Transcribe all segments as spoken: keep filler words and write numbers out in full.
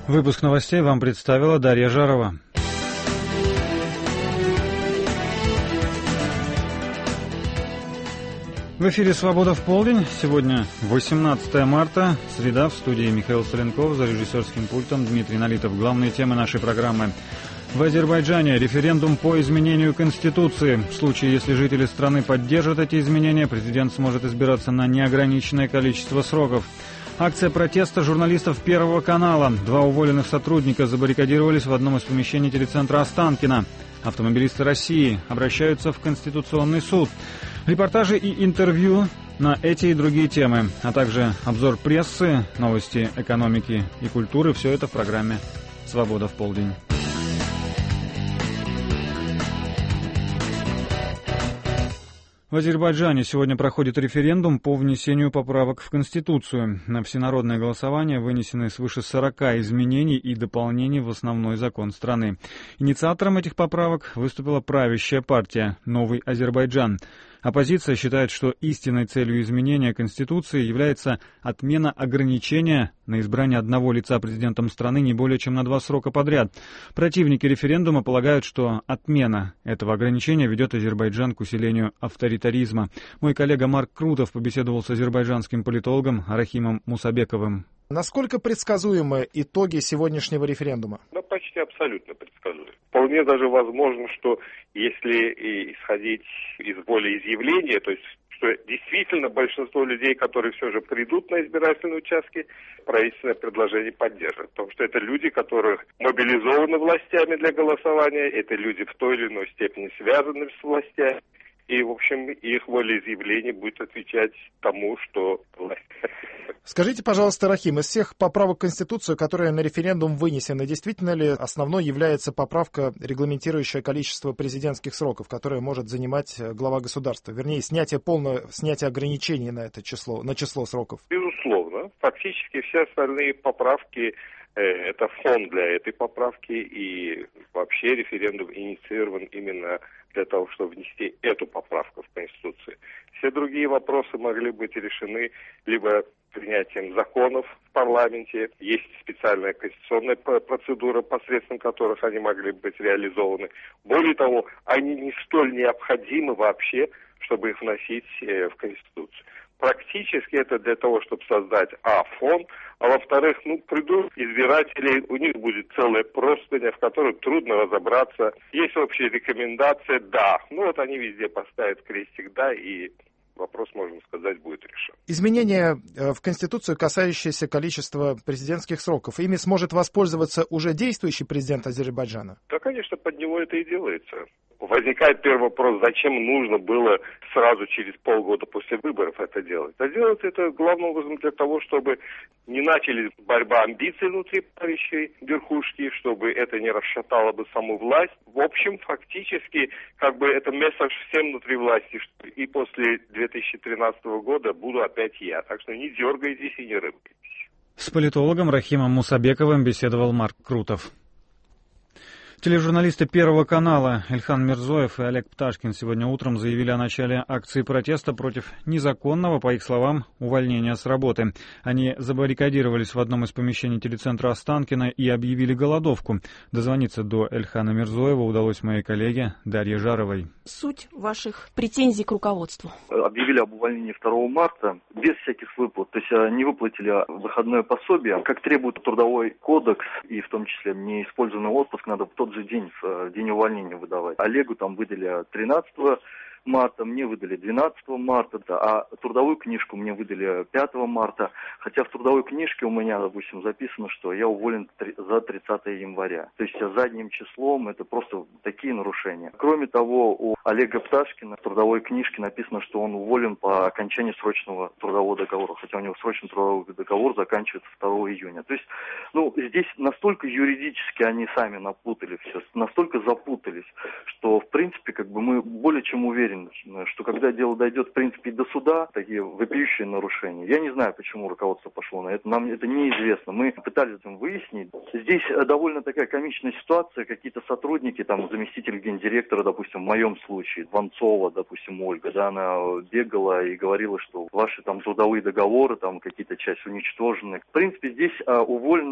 Выпуск новостей вам представила Дарья Жарова. В эфире «Свобода в полдень». Сегодня восемнадцатое марта, среда, в студии Михаил Соленков, за режиссерским пультом Дмитрий Налитов. Главные темы нашей программы. В Азербайджане референдум по изменению Конституции. В случае, если жители страны поддержат эти изменения, президент сможет избираться на неограниченное количество сроков. Акция протеста журналистов Первого канала. Два уволенных сотрудника забаррикадировались в одном из помещений телецентра Останкино. Автомобилисты России обращаются в Конституционный суд. Репортажи и интервью на эти и другие темы, а также обзор прессы, новости экономики и культуры. Все это в программе «Свобода в полдень». В Азербайджане сегодня проходит референдум по внесению поправок в Конституцию. На всенародное голосование вынесены свыше сорока изменений и дополнений в основной закон страны. Инициатором этих поправок выступила правящая партия «Новый Азербайджан». Оппозиция считает, что истинной целью изменения Конституции является отмена ограничения на избрание одного лица президентом страны не более чем на два срока подряд. Противники референдума полагают, что отмена этого ограничения ведет Азербайджан к усилению авторитаризма. Мой коллега Марк Крутов побеседовал с азербайджанским политологом Рахимом Мусабековым. Насколько предсказуемы итоги сегодняшнего референдума? Ну, почти абсолютно предсказуемы. Вполне даже возможно, что если исходить из волеизъявления, то есть что действительно большинство людей, которые все же придут на избирательные участки, правительственное предложение поддержат. Потому что это люди, которых мобилизованы властями для голосования, это люди в той или иной степени связаны с властями. И, в общем, их волеизъявление будет отвечать тому, что власть. Скажите, пожалуйста, Рахим, из всех поправок в Конституцию, которые на референдум вынесены, действительно ли основной является поправка, регламентирующая количество президентских сроков, которое может занимать глава государства? Вернее, снятие полное, снятие ограничений на это число, на число сроков? Безусловно. Фактически все остальные поправки э, это фон для этой поправки, и вообще референдум инициирован именно для того, чтобы внести эту поправку в Конституцию. Все другие вопросы могли быть решены либо принятием законов в парламенте, есть специальная конституционная процедура, посредством которых они могли быть реализованы. Более того, они не столь необходимы вообще, чтобы их вносить в Конституцию. Практически это для того, чтобы создать, а, фон, а во-вторых, ну, придут избиратели, у них будет целая простыня, в которой трудно разобраться. Есть общая рекомендация, да. Ну, вот они везде поставят крестик, да, и вопрос, можно сказать, будет решен. Изменения в Конституцию, касающиеся количества президентских сроков, ими сможет воспользоваться уже действующий президент Азербайджана? Да, конечно, под него это и делается. Возникает первый вопрос, зачем нужно было сразу через полгода после выборов это делать? А делать это главным образом для того, чтобы не начались борьба амбиций внутри правящей верхушки, чтобы это не расшатало бы саму власть. В общем, фактически, как бы это месседж всем внутри власти, что и после две тысячи тринадцатого года буду опять я. Так что не дергайтесь и не рыпайтесь. С политологом Рахимом Мусабековым беседовал Марк Крутов. Тележурналисты Первого канала Ильхан Мирзоев и Олег Пташкин сегодня утром заявили о начале акции протеста против незаконного, по их словам, увольнения с работы. Они забаррикадировались в одном из помещений телецентра Останкино и объявили голодовку. Дозвониться до Ильхана Мирзоева удалось моей коллеге Дарье Жаровой. Суть ваших претензий к руководству? Объявили об увольнении второго марта без всяких выплат. То есть не выплатили выходное пособие. Как требует трудовой кодекс, и в том числе неиспользованный отпуск надо в тот же день, в день увольнения выдавать. Олегу там выдали тринадцатого марта, мне выдали двенадцатого марта, да, а трудовую книжку мне выдали пятого марта, хотя в трудовой книжке у меня, допустим, записано, что я уволен за тридцатого января. То есть задним числом это просто такие нарушения. Кроме того, у Олега Пташкина в трудовой книжке написано, что он уволен по окончании срочного трудового договора, хотя у него срочный трудовой договор заканчивается второго июня. То есть, ну, здесь настолько юридически они сами напутали все, настолько запутались, что, в принципе, как бы мы более чем уверены, что когда дело дойдет, в принципе, до суда, такие вопиющие нарушения. Я не знаю, почему руководство пошло на это, нам это неизвестно. Мы пытались это выяснить. Здесь довольно такая комичная ситуация. Какие-то сотрудники, там, заместитель гендиректора, допустим, в моем случае, Ванцова, допустим, Ольга, да, она бегала и говорила, что ваши там трудовые договоры, там, какие-то части уничтожены. В принципе, здесь а, уволено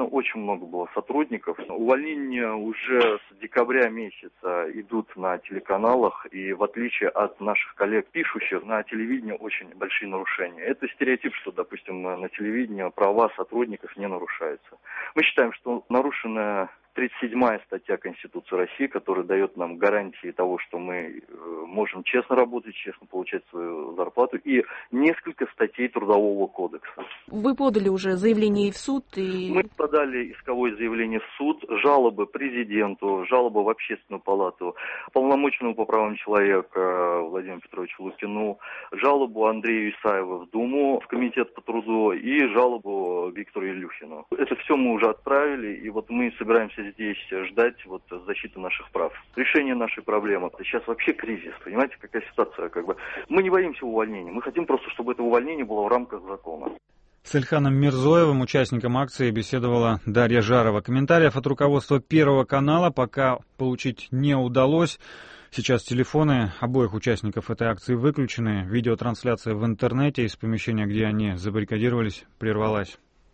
очень много было сотрудников. Увольнения уже с декабря месяца идут на телеканалах, и в отличие от наших коллег, пишущих, на телевидении очень большие нарушения. Это стереотип, что, допустим, на телевидении права сотрудников не нарушаются. Мы считаем, что нарушена тридцать седьмая статья Конституции России, которая дает нам гарантии того, что мы можем честно работать, честно получать свою зарплату, и несколько статей Трудового кодекса. Вы подали уже заявление и в суд? И... Мы подали исковое заявление в суд, жалобы президенту, жалобы в Общественную палату, полномочному по правам человека Владимиру Петровичу Лукину, жалобу Андрею Исаеву в Думу, в Комитет по труду и жалобу Виктору Илюхину. Это все мы уже отправили, и вот мы собираемся здесь ждать вот защиты наших прав. Решение нашей проблемы. Сейчас вообще кризис, понимаете, какая ситуация, как бы. Мы не боимся увольнения, мы хотим просто, чтобы это увольнение было в рамках закона. С Ильханом Мирзоевым, участником акции, беседовала Дарья Жарова. Комментариев от руководства Первого канала пока получить не удалось. Сейчас телефоны обоих участников этой акции выключены. Видеотрансляция в интернете из помещения, где они забаррикадировались, прервалась.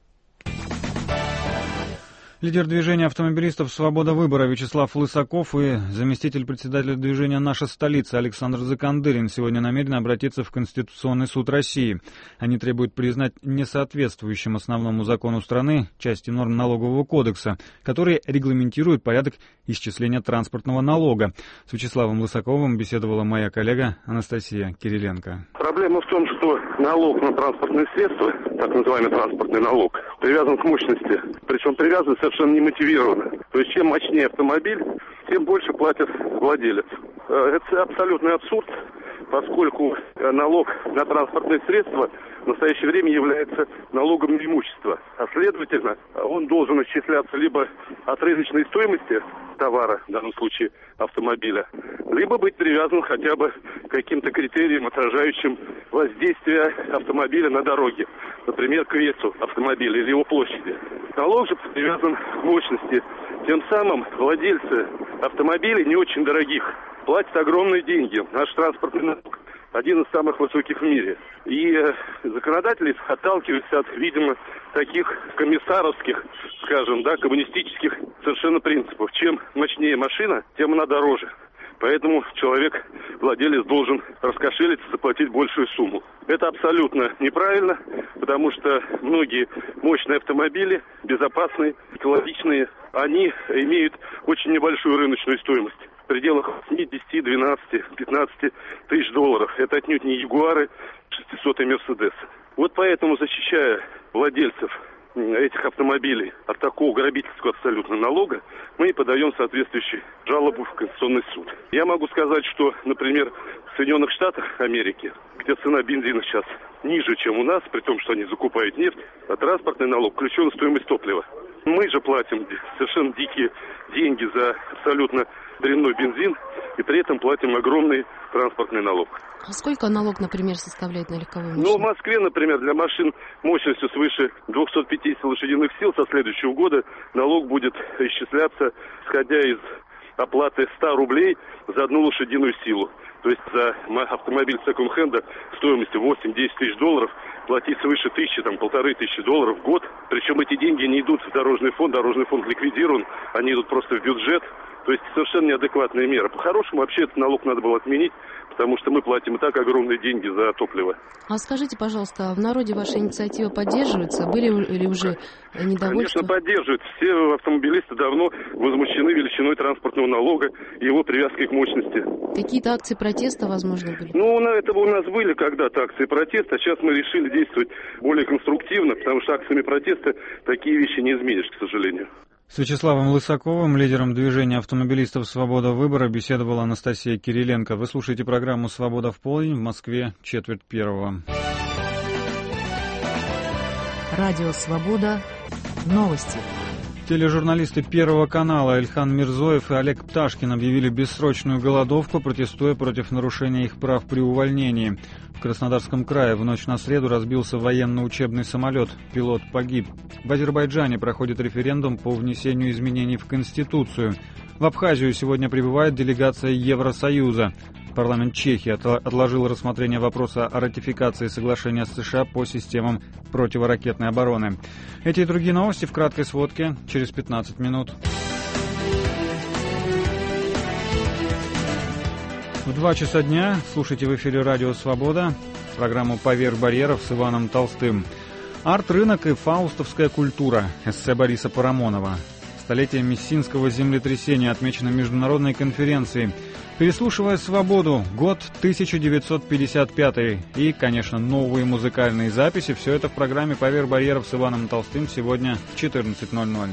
Лидер движения автомобилистов «Свобода выбора» Вячеслав Лысаков и заместитель председателя движения «Наша столица» Александр Закандырин сегодня намерены обратиться в Конституционный суд России. Они требуют признать несоответствующим основному закону страны части норм налогового кодекса, которые регламентируют порядок исчисления транспортного налога. С Вячеславом Лысаковым беседовала моя коллега Анастасия Кириленко. Проблема в том, что налог на транспортные средства, так называемый транспортный налог, привязан к мощности. Причем привязан совершенно немотивированно. То есть чем мощнее автомобиль, тем больше платит владелец. Это абсолютный абсурд, поскольку налог на транспортные средства в настоящее время является налогом на имущество. А следовательно, он должен исчисляться либо от рыночной стоимости товара, в данном случае автомобиля, либо быть привязан хотя бы к каким-то критериям, отражающим воздействие автомобиля на дороге. Например, к весу автомобиля или его площади. Налог же привязан к мощности. Тем самым владельцы автомобилей не очень дорогих платят огромные деньги. Наш транспортный налог один из самых высоких в мире. И э, законодатели отталкиваются от, видимо, таких комиссаровских, скажем, да, коммунистических совершенно принципов. Чем мощнее машина, тем она дороже. Поэтому человек, владелец, должен раскошелиться, заплатить большую сумму. Это абсолютно неправильно, потому что многие мощные автомобили, безопасные, экологичные, они имеют очень небольшую рыночную стоимость. В пределах восемь, десять, двенадцать, пятнадцать тысяч долларов. Это отнюдь не Ягуары, шестисотые Мерседесы. Вот поэтому, защищая владельцев этих автомобилей от такого грабительского абсолютно налога, мы подаем соответствующую жалобу в Конституционный суд. Я могу сказать, что, например, в Соединенных Штатах Америки, где цена бензина сейчас ниже, чем у нас, при том, что они закупают нефть, а транспортный налог включен в стоимость топлива. Мы же платим совершенно дикие деньги за абсолютно дрянной бензин и при этом платим огромный транспортный налог. А сколько налог, например, составляет на легковую машину? Ну, в Москве, например, для машин мощностью свыше двухсот пятидесяти лошадиных сил со следующего года налог будет исчисляться, исходя из оплаты ста рублей за одну лошадиную силу. То есть за автомобиль секонд-хенда стоимостью восемь-десять тысяч долларов платить свыше тысячи, там, полторы тысячи долларов в год. Причем эти деньги не идут в дорожный фонд, дорожный фонд ликвидирован, они идут просто в бюджет. То есть совершенно неадекватная мера. По-хорошему, вообще этот налог надо было отменить, потому что мы платим и так огромные деньги за топливо. А скажите, пожалуйста, в народе ваша инициатива поддерживается? Были ли уже недовольства? Конечно, поддерживают. Все автомобилисты давно возмущены величиной транспортного налога и его привязкой к мощности. Какие-то акции протеста, возможно, были? Ну, на это у нас были когда-то акции протеста, а сейчас мы решили действовать более конструктивно, потому что акциями протеста такие вещи не изменишь, к сожалению. С Вячеславом Лысаковым, лидером движения автомобилистов «Свобода выбора», беседовала Анастасия Кириленко. Вы слушаете программу «Свобода в полдень», в Москве четверть первого. Радио «Свобода». Новости. Тележурналисты Первого канала Ильхан Мирзоев и Олег Пташкин объявили бессрочную голодовку, протестуя против нарушения их прав при увольнении. В Краснодарском крае в ночь на среду разбился военно-учебный самолет. Пилот погиб. В Азербайджане проходит референдум по внесению изменений в Конституцию. В Абхазию сегодня прибывает делегация Евросоюза. Парламент Чехии отложил рассмотрение вопроса о ратификации соглашения с США по системам противоракетной обороны. Эти и другие новости в краткой сводке через пятнадцать минут. В два часа дня слушайте в эфире «Радио Свобода» программу «Поверх барьеров» с Иваном Толстым. Арт-рынок и фаустовская культура. Эссе Бориса Парамонова. Столетие Мессинского землетрясения отмечено международной конференцией. Переслушивая «Свободу», год тысяча девятьсот пятьдесят пятый. И, конечно, новые музыкальные записи. Все это в программе «Поверх барьеров» с Иваном Толстым сегодня в четырнадцать ноль ноль.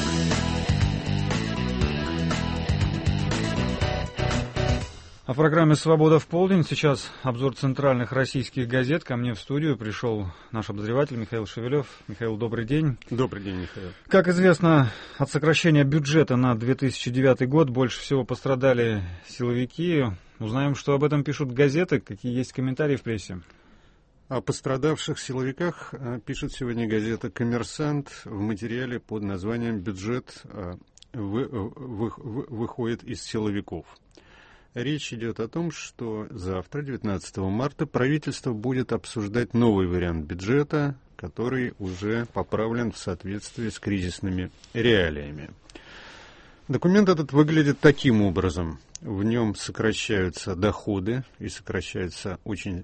А в программе «Свобода в полдень» сейчас обзор центральных российских газет. Ко мне в студию пришел наш обозреватель Михаил Шевелев. Михаил, добрый день. Добрый день, Михаил. Как известно, от сокращения бюджета на две тысячи девятый год больше всего пострадали силовики. Узнаем, что об этом пишут газеты, какие есть комментарии в прессе. О пострадавших силовиках пишет сегодня газета «Коммерсант» в материале под названием «Бюджет выходит из силовиков». Речь идет о том, что завтра, девятнадцатого марта, правительство будет обсуждать новый вариант бюджета, который уже поправлен в соответствии с кризисными реалиями. Документ этот выглядит таким образом. В нем сокращаются доходы, и сокращаются очень,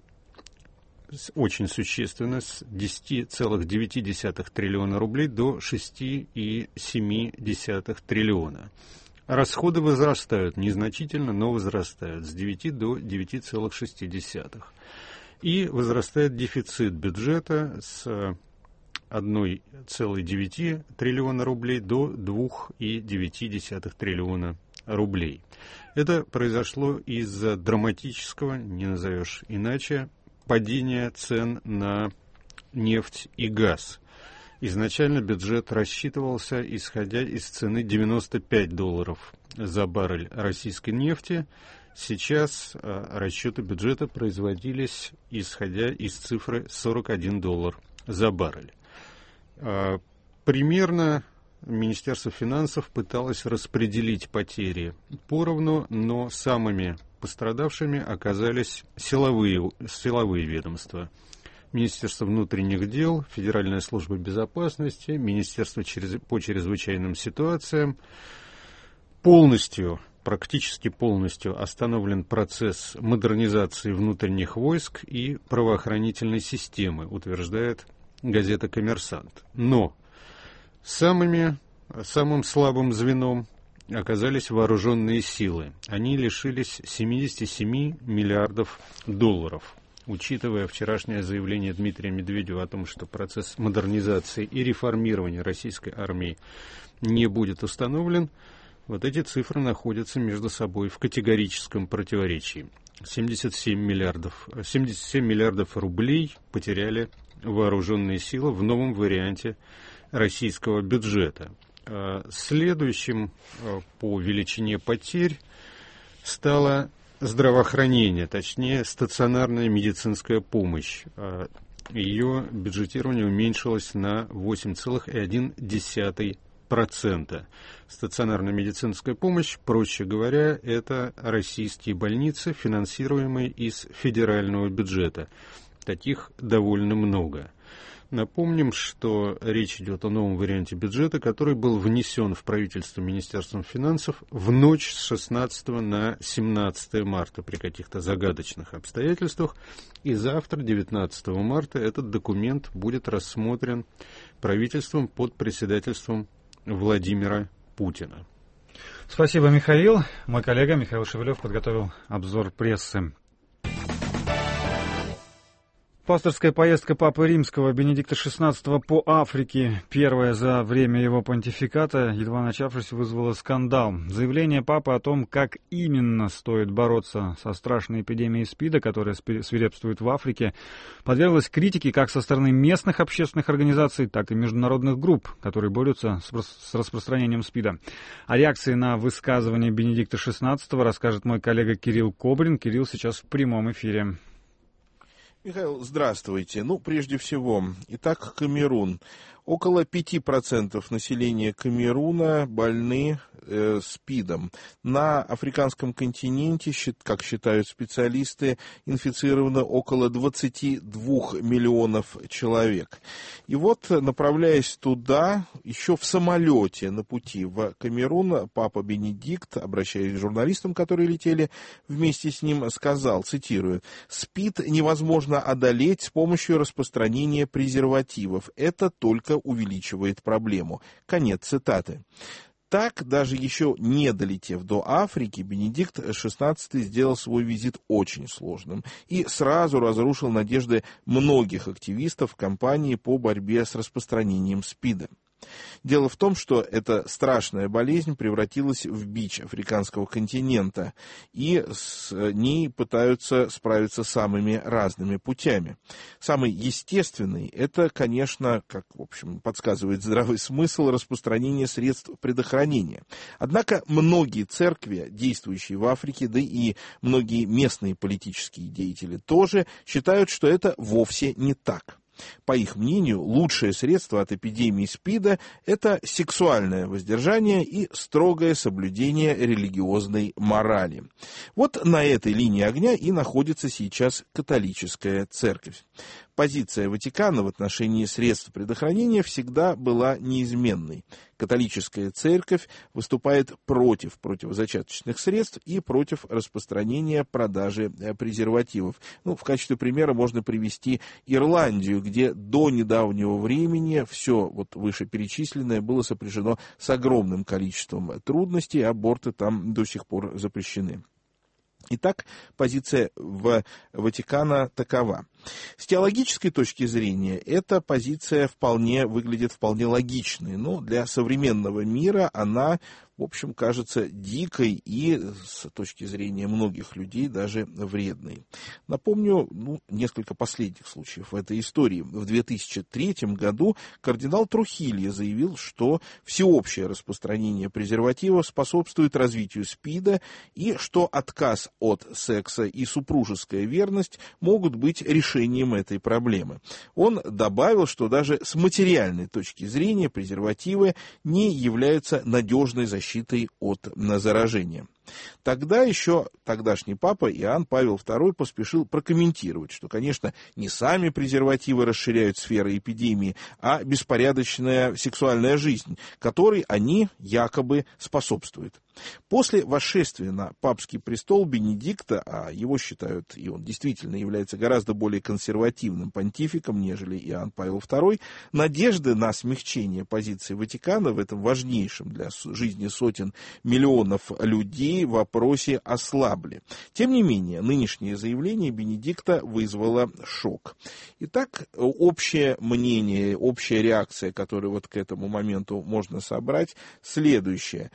очень существенно, с десять целых девять десятых триллиона рублей до шесть целых семь десятых триллиона. Расходы возрастают незначительно, но возрастают с девяти до девяти целых шести десятых. И возрастает дефицит бюджета с одной целой девяти триллиона рублей до двух целых девяти десятых триллиона рублей. Это произошло из-за драматического, не назовешь иначе, падения цен на нефть и газ. Изначально бюджет рассчитывался, исходя из цены девяносто пять долларов за баррель российской нефти. Сейчас э, расчеты бюджета производились, исходя из цифры сорок один доллар за баррель. Э, примерно Министерство финансов пыталось распределить потери поровну, но самыми пострадавшими оказались силовые, силовые ведомства. Министерство внутренних дел, Федеральная служба безопасности, Министерство по чрезвычайным ситуациям. Полностью, практически полностью остановлен процесс модернизации внутренних войск и правоохранительной системы, утверждает газета «Коммерсант». Но самыми, самым слабым звеном оказались вооруженные силы. Они лишились семьдесят семь миллиардов долларов. Учитывая вчерашнее заявление Дмитрия Медведева о том, что процесс модернизации и реформирования российской армии не будет установлен, вот эти цифры находятся между собой в категорическом противоречии. семьдесят семь миллиардов, семьдесят семь миллиардов рублей потеряли вооруженные силы в новом варианте российского бюджета. Следующим по величине потерь стало здравоохранение, точнее стационарная медицинская помощь. Ее бюджетирование уменьшилось на восемь целых одна десятая процента. Стационарная медицинская помощь, проще говоря, это российские больницы, финансируемые из федерального бюджета. Таких довольно много. Напомним, что речь идет о новом варианте бюджета, который был внесен в правительство Министерством финансов в ночь с шестнадцатого на семнадцатое марта при каких-то загадочных обстоятельствах. И завтра, девятнадцатого марта, этот документ будет рассмотрен правительством под председательством Владимира Путина. Спасибо, Михаил. Мой коллега Михаил Шевелев подготовил обзор прессы. Пасторская поездка Папы Римского Бенедикта шестнадцатого по Африке, первая за время его понтификата, едва начавшись, вызвала скандал. Заявление Папы о том, как именно стоит бороться со страшной эпидемией СПИДа, которая свирепствует в Африке, подверглось критике как со стороны местных общественных организаций, так и международных групп, которые борются с распространением СПИДа. О реакции на высказывание Бенедикта шестнадцатого расскажет мой коллега Кирилл Кобрин. Кирилл сейчас в прямом эфире. Михаил, здравствуйте. Ну, прежде всего, итак, Камерун. Около пяти процентов населения Камеруна больны э, СПИДом. На африканском континенте, как считают специалисты, инфицировано около двадцати двух миллионов человек. И вот, направляясь туда, еще в самолете на пути в Камерун, папа Бенедикт, обращаясь к журналистам, которые летели вместе с ним, сказал, цитирую, «СПИД невозможно одолеть с помощью распространения презервативов. Это только увеличивает проблему». Конец цитаты. Так, даже еще не долетев до Африки, Бенедикт шестнадцатый сделал свой визит очень сложным и сразу разрушил надежды многих активистов кампании по борьбе с распространением СПИДа. Дело в том, что эта страшная болезнь превратилась в бич африканского континента, и с ней пытаются справиться самыми разными путями. Самый естественный – это, конечно, как, в общем, подсказывает здравый смысл, распространение средств предохранения. Однако многие церкви, действующие в Африке, да и многие местные политические деятели тоже считают, что это вовсе не так. По их мнению, лучшее средство от эпидемии СПИДа – это сексуальное воздержание и строгое соблюдение религиозной морали. Вот на этой линии огня и находится сейчас католическая церковь. Позиция Ватикана в отношении средств предохранения всегда была неизменной. Католическая церковь выступает против противозачаточных средств и против распространения продажи презервативов. Ну, в качестве примера можно привести Ирландию, где до недавнего времени все вот вышеперечисленное было сопряжено с огромным количеством трудностей, аборты там до сих пор запрещены. Итак, позиция в Ватикана такова. С теологической точки зрения эта позиция вполне выглядит вполне логичной, но для современного мира она, в общем, кажется дикой и, с точки зрения многих людей, даже вредной. Напомню, ну, несколько последних случаев в этой истории. В две тысячи третьем году кардинал Трухильо заявил, что всеобщее распространение презервативов способствует развитию СПИДа и что отказ от секса и супружеская верность могут быть решением этой проблемы. Он добавил, что даже с материальной точки зрения презервативы не являются надежной защитой от заражения. Тогда еще тогдашний папа Иоанн Павел второй поспешил прокомментировать, что, конечно, не сами презервативы расширяют сферы эпидемии, а беспорядочная сексуальная жизнь, которой они якобы способствуют. После восшествия на папский престол Бенедикта, а его считают, и он действительно является гораздо более консервативным понтификом, нежели Иоанн Павел второй, надежды на смягчение позиции Ватикана в этом важнейшем для жизни сотен миллионов людей в вопросе ослабли. Тем не менее, нынешнее заявление Бенедикта вызвало шок. Итак, общее мнение, общая реакция, которую вот к этому моменту можно собрать, следующее.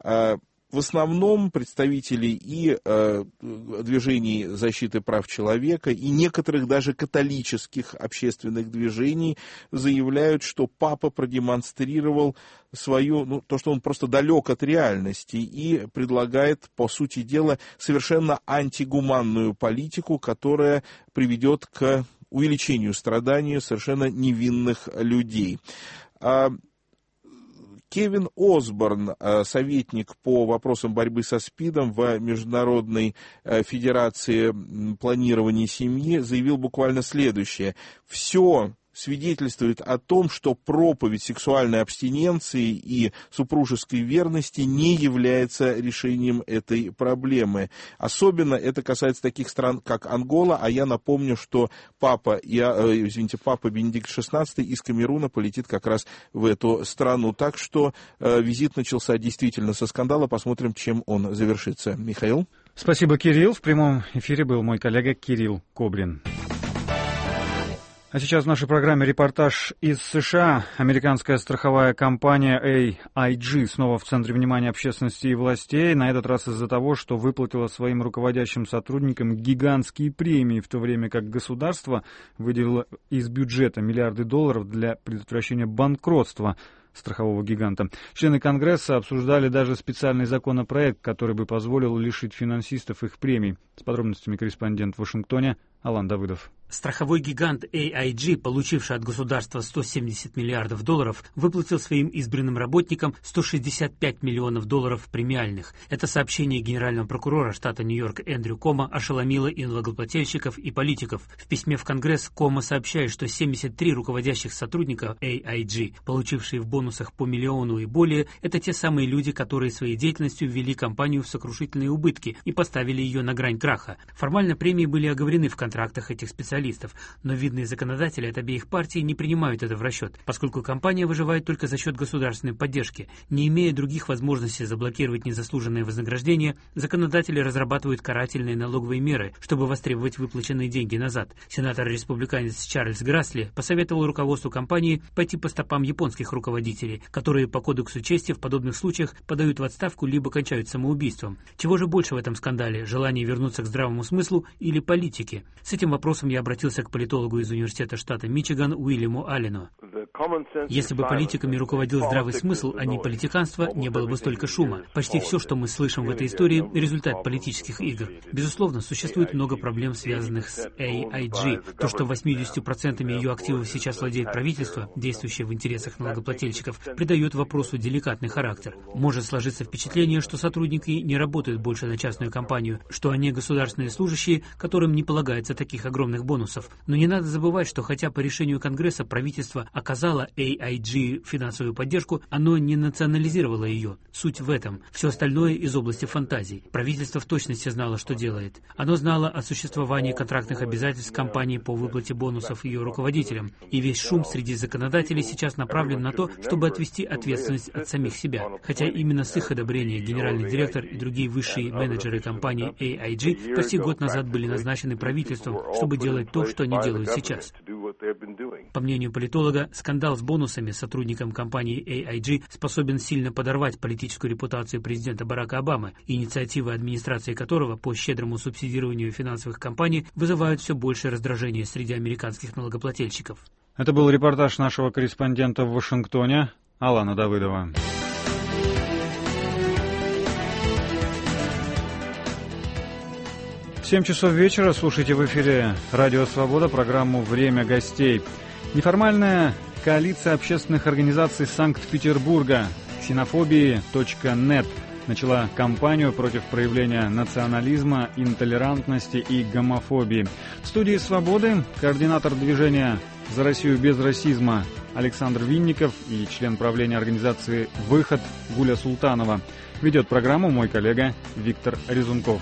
В основном представители и э, движений защиты прав человека, и некоторых даже католических общественных движений заявляют, что папа продемонстрировал свою, ну, то, что он просто далек от реальности и предлагает, по сути дела, совершенно антигуманную политику, которая приведет к увеличению страданий совершенно невинных людей. Кевин Осборн, советник по вопросам борьбы со СПИДом в Международной федерации планирования семьи, заявил буквально следующее. Все свидетельствует о том, что проповедь сексуальной абстиненции и супружеской верности не является решением этой проблемы. Особенно это касается таких стран, как Ангола, а я напомню, что папа, я, извините, папа Бенедикт шестнадцатый из Камеруна полетит как раз в эту страну. Так что э, визит начался действительно со скандала. Посмотрим, чем он завершится. Михаил? Спасибо, Кирилл. В прямом эфире был мой коллега Кирилл Кобрин. А сейчас в нашей программе репортаж из США. Американская страховая компания эй ай джи снова в центре внимания общественности и властей. На этот раз из-за того, что выплатила своим руководящим сотрудникам гигантские премии, в то время как государство выделило из бюджета миллиарды долларов для предотвращения банкротства страхового гиганта. Члены Конгресса обсуждали даже специальный законопроект, который бы позволил лишить финансистов их премий. С подробностями корреспондент в Вашингтоне Алан Давыдов. Страховой гигант эй ай джи, получивший от государства сто семьдесят миллиардов долларов, выплатил своим избранным работникам сто шестьдесят пять миллионов долларов премиальных. Это сообщение генерального прокурора штата Нью-Йорк Эндрю Кома ошеломило и налогоплательщиков, и политиков. В письме в Конгресс Кома сообщает, что семьдесят три руководящих сотрудника эй ай джи, получившие в бонусах по миллиону и более, это те самые люди, которые своей деятельностью ввели компанию в сокрушительные убытки и поставили ее на грань краха. Формально премии были оговорены в контрактах этих специалистов, но видные законодатели от обеих партий не принимают это в расчет, поскольку компания выживает только за счет государственной поддержки. Не имея других возможностей заблокировать незаслуженное вознаграждение, законодатели разрабатывают карательные налоговые меры, чтобы востребовать выплаченные деньги назад. Сенатор-республиканец Чарльз Грасли посоветовал руководству компании пойти по стопам японских руководителей, которые по кодексу чести в подобных случаях подают в отставку либо кончают самоубийством. Чего же больше в этом скандале? Желание вернуться к здравому смыслу или политики? С этим вопросом я обратился к политологу из университета штата Мичиган Уильяму Аллену. Если бы политиками руководил здравый смысл, а не политиканство, не было бы столько шума. Почти все, что мы слышим в этой истории, результат политических игр. Безусловно, существует много проблем, связанных с эй ай джи. То, что восемьдесят процентов ее активов сейчас владеет правительство, действующее в интересах налогоплательщиков, придает вопросу деликатный характер. Может сложиться впечатление, что сотрудники не работают больше на частную компанию, что они государственные служащие, которым не полагается таких огромных бонусов. Но не надо забывать, что хотя по решению Конгресса правительство оказало эй ай джи финансовую поддержку, оно не национализировало ее. Суть в этом. Все остальное из области фантазий. Правительство в точности знало, что делает. Оно знало о существовании контрактных обязательств компании по выплате бонусов ее руководителям. И весь шум среди законодателей сейчас направлен на то, чтобы отвести ответственность от самих себя. Хотя именно с их одобрения генеральный директор и другие высшие менеджеры компании эй ай джи почти год назад были назначены правительством, чтобы делать то, что они делают сейчас. По мнению политолога, скандал с бонусами сотрудникам компании эй ай джи способен сильно подорвать политическую репутацию президента Барака Обамы, инициативы администрации которого по щедрому субсидированию финансовых компаний вызывают все большее раздражение среди американских налогоплательщиков. Это был репортаж нашего корреспондента в Вашингтоне Алана Давыдова. В семь часов вечера слушайте в эфире «Радио Свобода» программу «Время гостей». Неформальная коалиция общественных организаций Санкт-Петербурга ксенофобии точка нет начала кампанию против проявления национализма, интолерантности и гомофобии. В студии «Свободы» координатор движения «За Россию без расизма» Александр Винников и член правления организации «Выход» Гуля Султанова. Ведет программу мой коллега Виктор Резунков.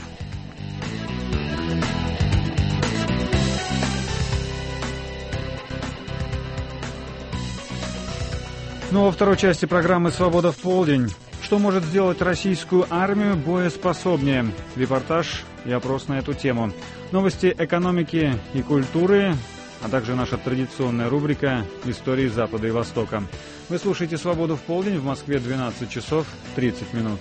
Ну а во второй части программы «Свобода в полдень». Что может сделать российскую армию боеспособнее? Репортаж и опрос на эту тему. Новости экономики и культуры, а также наша традиционная рубрика «Истории Запада и Востока». Вы слушаете «Свободу в полдень», в Москве двенадцать часов тридцать минут.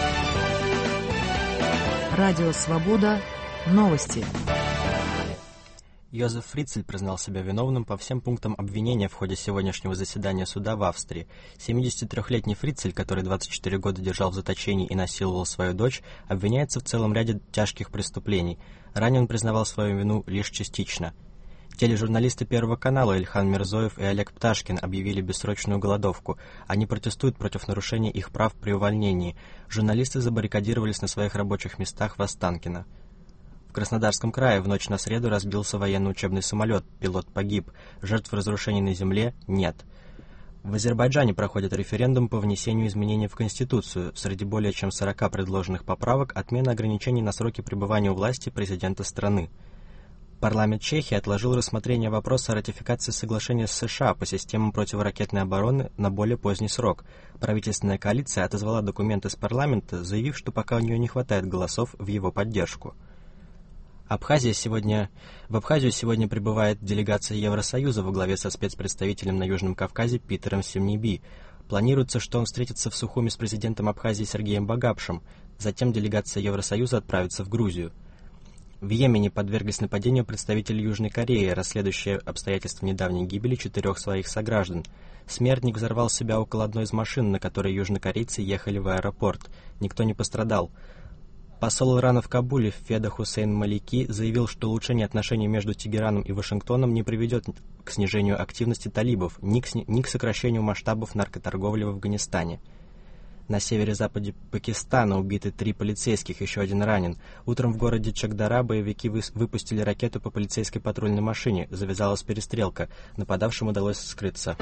Радио «Свобода». Новости. Йозеф Фрицель признал себя виновным по всем пунктам обвинения в ходе сегодняшнего заседания суда в Австрии. семидесятитрёхлетний Фрицель, который двадцать четыре года держал в заточении и насиловал свою дочь, обвиняется в целом ряде тяжких преступлений. Ранее он признавал свою вину лишь частично. Тележурналисты Первого канала Ильхан Мирзоев и Олег Пташкин объявили бессрочную голодовку. Они протестуют против нарушения их прав при увольнении. Журналисты забаррикадировались на своих рабочих местах в Останкино. В Краснодарском крае в ночь на среду разбился военно-учебный самолет, пилот погиб, жертв разрушений на земле нет. В Азербайджане проходит референдум по внесению изменений в Конституцию. Среди более чем сорока предложенных поправок отмена ограничений на сроки пребывания у власти президента страны. Парламент Чехии отложил рассмотрение вопроса о ратификации соглашения с США по системам противоракетной обороны на более поздний срок. Правительственная коалиция отозвала документ из парламента, заявив, что пока у нее не хватает голосов в его поддержку. Абхазия сегодня... В Абхазию сегодня прибывает делегация Евросоюза во главе со спецпредставителем на Южном Кавказе Питером Семниби. Планируется, что он встретится в Сухуми с президентом Абхазии Сергеем Багапшем. Затем делегация Евросоюза отправится в Грузию. В Йемене подверглись нападению представители Южной Кореи, расследующие обстоятельства недавней гибели четырех своих сограждан. Смертник взорвал себя около одной из машин, на которой южнокорейцы ехали в аэропорт. Никто не пострадал. Посол Ирана в Кабуле Феда Хусейн Малики заявил, что улучшение отношений между Тегераном и Вашингтоном не приведет к снижению активности талибов, ни к, ни к сокращению масштабов наркоторговли в Афганистане. На севере-западе Пакистана убиты три полицейских, еще один ранен. Утром в городе Чагдара боевики выпустили ракету по полицейской патрульной машине. Завязалась перестрелка. Нападавшим удалось скрыться.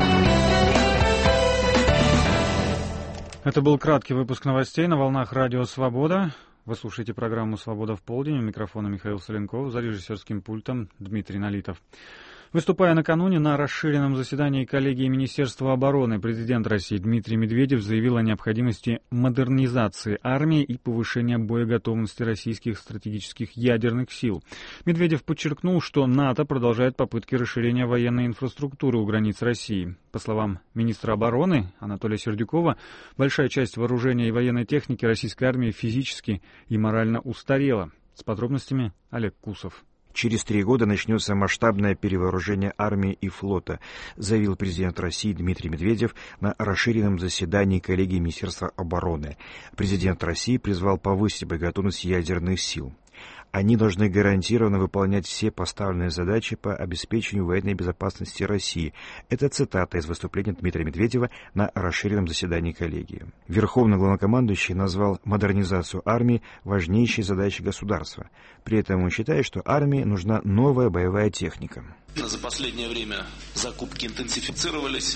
Это был краткий выпуск новостей на волнах Радио Свобода. Вы слушаете программу «Свобода в полдень». У микрофона Михаил Соленков, за режиссерским пультом Дмитрий Налитов. Выступая накануне на расширенном заседании коллегии Министерства обороны, президент России Дмитрий Медведев заявил о необходимости модернизации армии и повышения боеготовности российских стратегических ядерных сил. Медведев подчеркнул, что НАТО продолжает попытки расширения военной инфраструктуры у границ России. По словам министра обороны Анатолия Сердюкова, большая часть вооружения и военной техники российской армии физически и морально устарела. С подробностями Олег Кусов. Через три года начнется масштабное перевооружение армии и флота, заявил президент России Дмитрий Медведев на расширенном заседании коллегии Министерства обороны. Президент России призвал повысить боеготовность ядерных сил. Они должны гарантированно выполнять все поставленные задачи по обеспечению военной безопасности России. Это цитата из выступления Дмитрия Медведева на расширенном заседании коллегии. Верховный главнокомандующий назвал модернизацию армии важнейшей задачей государства. При этом он считает, что армии нужна новая боевая техника. За последнее время закупки интенсифицировались,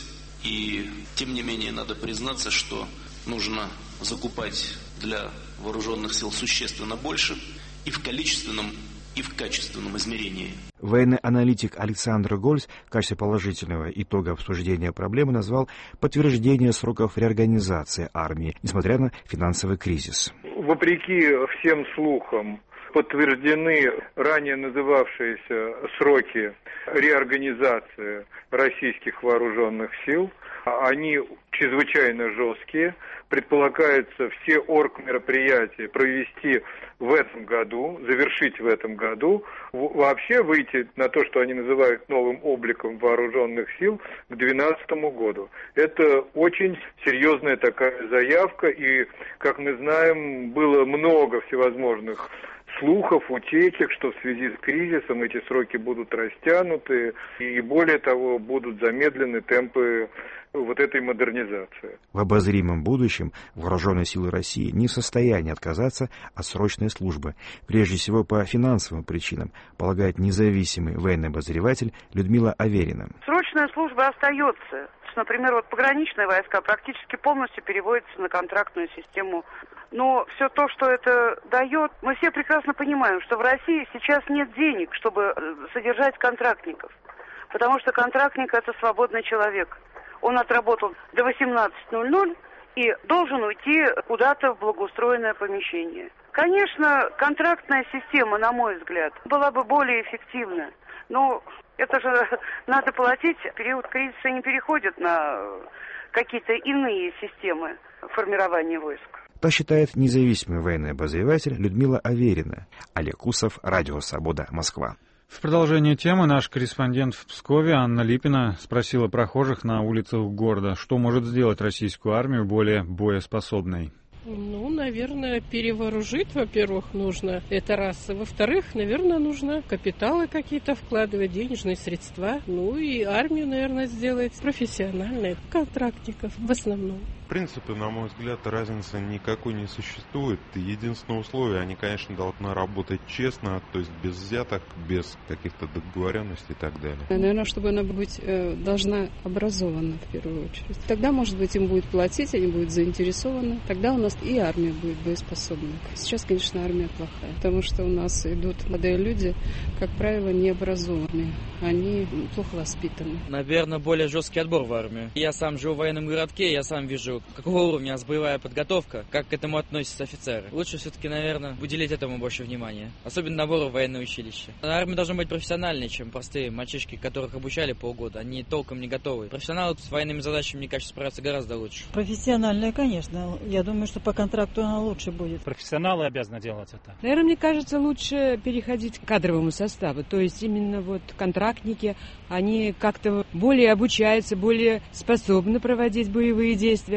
и тем не менее надо признаться, что нужно закупать для вооруженных сил существенно больше, и в количественном, и в качественном измерении. Военный аналитик Александр Гольц в качестве положительного итога обсуждения проблемы назвал подтверждение сроков реорганизации армии, несмотря на финансовый кризис. Вопреки всем слухам, подтверждены ранее называвшиеся сроки реорганизации российских вооруженных сил. Они чрезвычайно жесткие. Предполагается все оргмероприятия провести в этом году, завершить в этом году, вообще выйти на то, что они называют новым обликом вооруженных сил, к две тысячи двенадцатому году. Это очень серьезная такая заявка, и, как мы знаем, было много всевозможных слухов, утечек, что в связи с кризисом эти сроки будут растянуты, и более того, будут замедлены темпы вот этой модернизации. В обозримом будущем вооруженные силы России не в состоянии отказаться от срочной службы, прежде всего по финансовым причинам, полагает независимый военный обозреватель Людмила Аверина. Срочная служба остается. Например, вот пограничные войска практически полностью переводятся на контрактную систему. Но все то, что это дает, мы все прекрасно понимаем, что в России сейчас нет денег, чтобы содержать контрактников. Потому что контрактник – это свободный человек. Он отработал до восемнадцати ноль-ноль и должен уйти куда-то в благоустроенное помещение. Конечно, контрактная система, на мой взгляд, была бы более эффективна. Но это же надо платить. Период кризиса не переходит на какие-то иные системы формирования войск. Так считает независимый военный обозреватель Людмила Аверина. Олег Кусов, Радио Свобода, Москва. В продолжение темы наш корреспондент в Пскове Анна Липина спросила прохожих на улицах города, что может сделать российскую армию более боеспособной. Ну, наверное, перевооружить, во-первых, нужно. Это раз. Во-вторых, наверное, нужно капиталы какие-то вкладывать, денежные средства. Ну и армию, наверное, сделать профессиональной, контрактников в основном. В принципе, на мой взгляд, разницы никакой не существует. Единственное условие, они, конечно, должны работать честно, то есть без взяток, без каких-то договоренностей и так далее. Наверное, чтобы она быть э, должна образована в первую очередь. Тогда, может быть, им будет платить, они будут заинтересованы. Тогда у нас и армия будет боеспособна. Сейчас, конечно, армия плохая, потому что у нас идут молодые люди, как правило, необразованные. Они плохо воспитаны. Наверное, более жесткий отбор в армию. Я сам живу в военном городке, я сам вижу, какого уровня у нас боевая подготовка, как к этому относятся офицеры. Лучше все-таки, наверное, уделить этому больше внимания. Особенно набору в военное училище. Армия должна быть профессиональнее, чем простые мальчишки, которых обучали полгода. Они толком не готовы. Профессионалы с военными задачами, мне кажется, справятся гораздо лучше. Профессиональная, конечно. Я думаю, что по контракту она лучше будет. Профессионалы обязаны делать это. Наверное, мне кажется, лучше переходить к кадровому составу. То есть именно вот контрактники, они как-то более обучаются, более способны проводить боевые действия.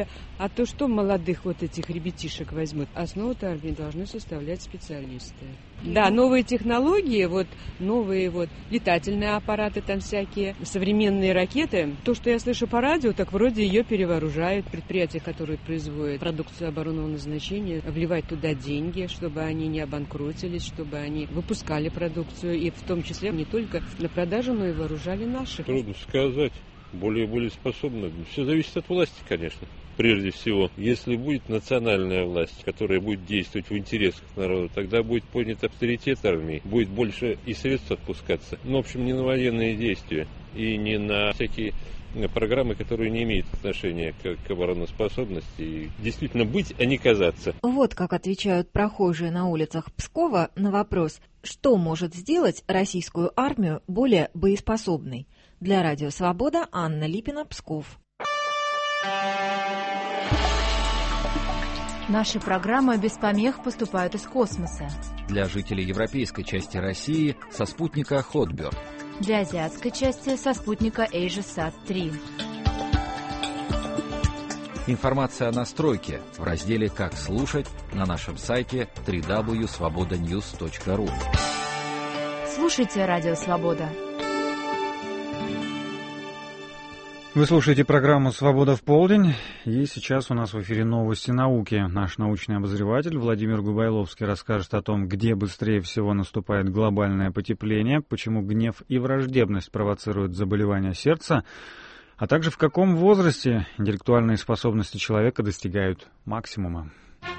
А то, что молодых вот этих ребятишек возьмут, основу-то армии должны составлять специалисты. Да, новые технологии, вот новые вот летательные аппараты там всякие, современные ракеты. То, что я слышу по радио, так вроде ее перевооружают. Предприятия, которые производят продукцию оборонного назначения, вливать туда деньги, чтобы они не обанкротились, чтобы они выпускали продукцию, и в том числе не только на продажу, но и вооружали наших. Трудно сказать. Более и более способны. Все зависит от власти, конечно. Прежде всего, если будет национальная власть, которая будет действовать в интересах народа, тогда будет поднят авторитет армии, будет больше и средств отпускаться. Ну, в общем, не на военные действия и не на всякие программы, которые не имеют отношения к, к обороноспособности. И действительно быть, а не казаться. Вот как отвечают прохожие на улицах Пскова на вопрос, что может сделать российскую армию более боеспособной. Для Радио Свобода Анна Липина, Псков. Наши программы без помех поступают из космоса. Для жителей европейской части России со спутника Хотберг. Для азиатской части со спутника AsiaSat три. Информация о настройке в разделе «Как слушать» на нашем сайте дабл ю дабл ю дабл ю точка свобода ньюс точка ру. Слушайте Радио Свобода. Вы слушаете программу «Свобода в полдень», и сейчас у нас в эфире новости науки. Наш научный обозреватель Владимир Губайловский расскажет о том, где быстрее всего наступает глобальное потепление, почему гнев и враждебность провоцируют заболевания сердца, а также в каком возрасте интеллектуальные способности человека достигают максимума.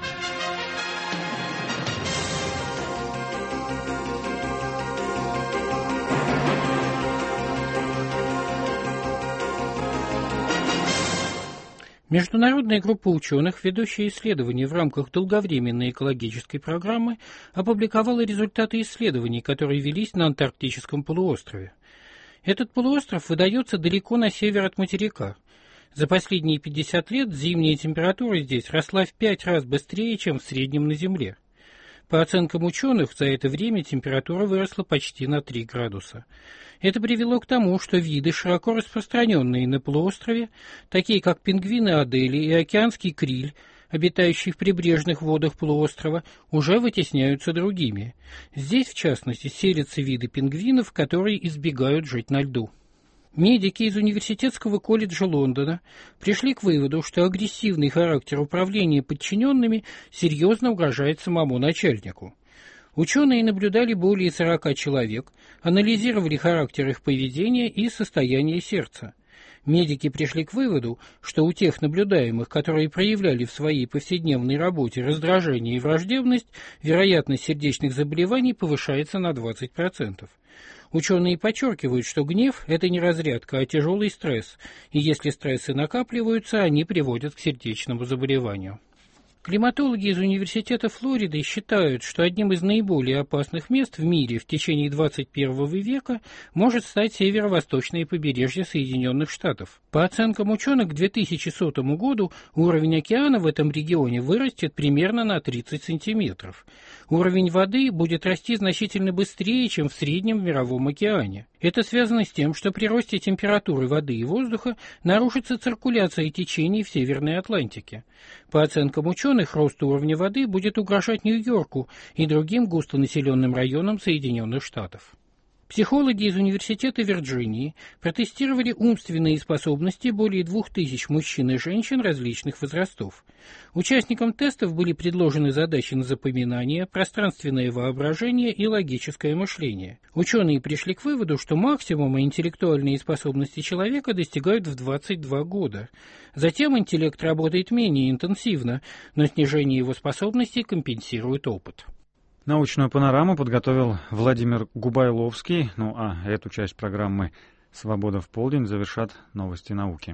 Международная группа ученых, ведущая исследования в рамках долговременной экологической программы, опубликовала результаты исследований, которые велись на Антарктическом полуострове. Этот полуостров выдается далеко на север от материка. За последние пятьдесят лет зимняя температура здесь росла в пять раз быстрее, чем в среднем на Земле. По оценкам ученых, за это время температура выросла почти на три градуса. Это привело к тому, что виды, широко распространенные на полуострове, такие как пингвины Адели и океанский криль, обитающие в прибрежных водах полуострова, уже вытесняются другими. Здесь, в частности, селятся виды пингвинов, которые избегают жить на льду. Медики из Университетского колледжа Лондона пришли к выводу, что агрессивный характер управления подчиненными серьезно угрожает самому начальнику. Ученые наблюдали более сорока человек, анализировали характер их поведения и состояние сердца. Медики пришли к выводу, что у тех наблюдаемых, которые проявляли в своей повседневной работе раздражение и враждебность, вероятность сердечных заболеваний повышается на двадцать процентов. Ученые подчеркивают, что гнев – это не разрядка, а тяжелый стресс, и если стрессы накапливаются, они приводят к сердечному заболеванию. Климатологи из Университета Флориды считают, что одним из наиболее опасных мест в мире в течение двадцать первого века может стать северо-восточное побережье Соединенных Штатов. По оценкам ученых, к две тысячи сотому году уровень океана в этом регионе вырастет примерно на тридцать сантиметров. Уровень воды будет расти значительно быстрее, чем в среднем мировом океане. Это связано с тем, что при росте температуры воды и воздуха нарушится циркуляция течений в Северной Атлантике. По оценкам ученых, рост уровня воды будет угрожать Нью-Йорку и другим густонаселенным районам Соединенных Штатов. Психологи из Университета Вирджинии протестировали умственные способности более двух тысяч мужчин и женщин различных возрастов. Участникам тестов были предложены задачи на запоминание, пространственное воображение и логическое мышление. Ученые пришли к выводу, что максимума интеллектуальные способности человека достигают в двадцать два года. Затем интеллект работает менее интенсивно, но снижение его способностей компенсирует опыт. Научную панораму подготовил Владимир Губайловский. Ну а эту часть программы «Свобода в полдень» завершат новости науки.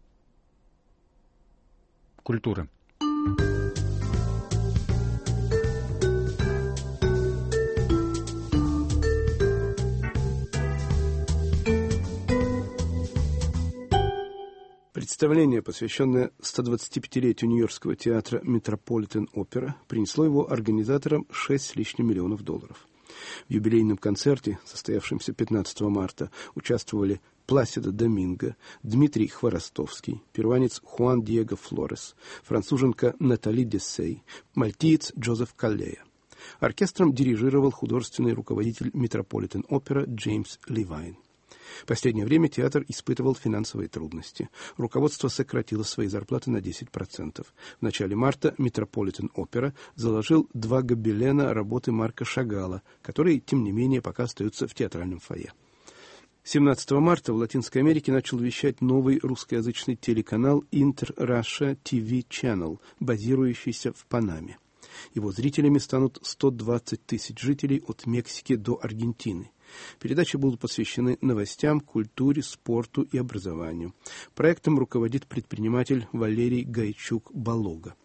Культуры. Представление, посвященное стодвадцатипятилетию Нью-Йоркского театра Метрополитен-опера, принесло его организаторам шесть с лишним миллионов долларов. В юбилейном концерте, состоявшемся пятнадцатого марта, участвовали Пласидо Доминго, Дмитрий Хворостовский, перуанец Хуан Диего Флорес, француженка Натали Десей, мальтиец Джозеф Каллея. Оркестром дирижировал художественный руководитель Метрополитен-опера Джеймс Левайн. В последнее время театр испытывал финансовые трудности. Руководство сократило свои зарплаты на десять процентов. В начале марта Метрополитен-опера заложил два гобелена работы Марка Шагала, которые, тем не менее, пока остаются в театральном фойе. семнадцатого марта в Латинской Америке начал вещать новый русскоязычный телеканал Inter-Russia ти ви Channel, базирующийся в Панаме. Его зрителями станут сто двадцать тысяч жителей от Мексики до Аргентины. Передачи будут посвящены новостям, культуре, спорту и образованию. Проектом руководит предприниматель Валерий Гайчук-Балога.